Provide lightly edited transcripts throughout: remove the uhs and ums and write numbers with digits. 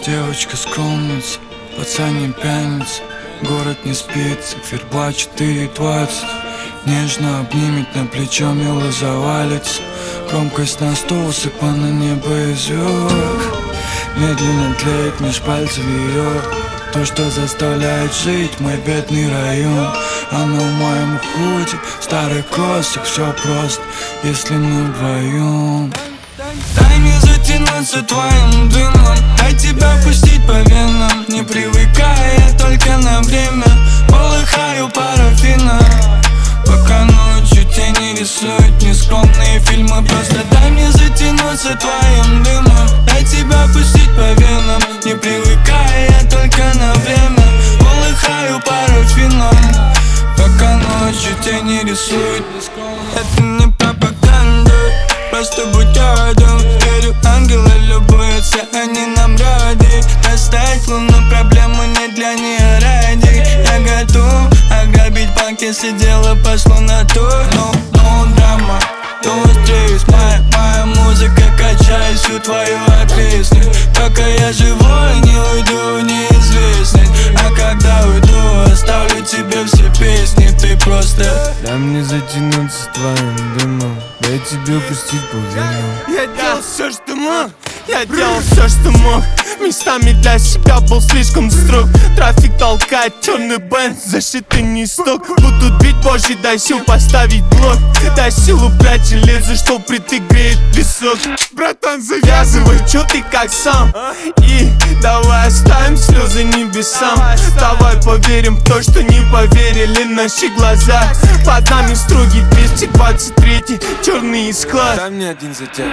Девочка скромница, пацан пьяница. Город не спится, ферба 4:20. Нежно обнимет, на плечо мило завалится. Громкость на 100, усыпана небо и звезд. Медленно тлеет меж пальцев ее то, что заставляет жить мой бедный район. Она в моем худе, в старых кроссах. Все просто, если мы вдвоем. Дай мне затянуться твоим дымом, дай тебя пустить по венам. Не привыкая, я только на время полыхаю парафином. Пока ночью тени рисуют нескромные фильмы. Просто дай мне затянуться твоим дымом, дай тебя пустить по венам. Не привыкая, я только на время полыхаю парафином. Пока ночью тени рисуют нескромные. Это не пропаганда, просто будь рядом. Верю, ангелы любуются, они нам рады. Достать луну, проблемы не для нее ради. Я готов ограбить банк, если дело пошло на то. No драма, no стресс. Моя музыка качает всю твою ответственность. Пока я живой, не уйду в неизвестность. А когда уйду, оставлю тебе все песни. Ты просто дай мне затянуться твоим дымом, дай тебе пустить по венам. Я делал все, что мог, я делал все, что мог. Местами для себя был слишком строг. Трафик толкает черный бенз, зашитый не сток. Будут бить позже, дай сил поставить блок. Дай силу брать железо, что впритык греет песок. Братан, завязывай, чё ты как сам? И давай оставим слезы небесам. Давай поверим в то, что не поверили наши глаза. Под нами строгий 223, черный склад. Дай мне один затяг.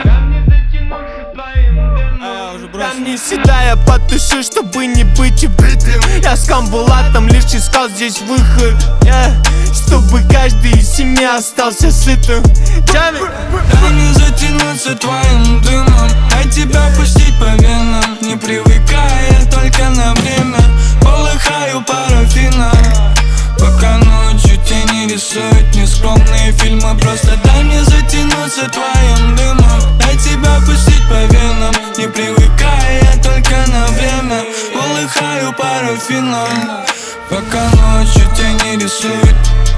Там не седая, потушу, чтобы не быть убитым. Я с Камбулатом лишь искал здесь выход, чтобы каждый из семьи остался сытым. дай мне затянуться твоим дымом, дай тебя пустить по венам. Не привыкая, я только на время полыхаю парафином. Пока ночью тени рисуют нескромные фильмы. Просто дай мне затянуться твоим дымом, дай тебя пустить по венам. Не привыкая, я только на время полыхаю парафином. Пока ночью тени рисуют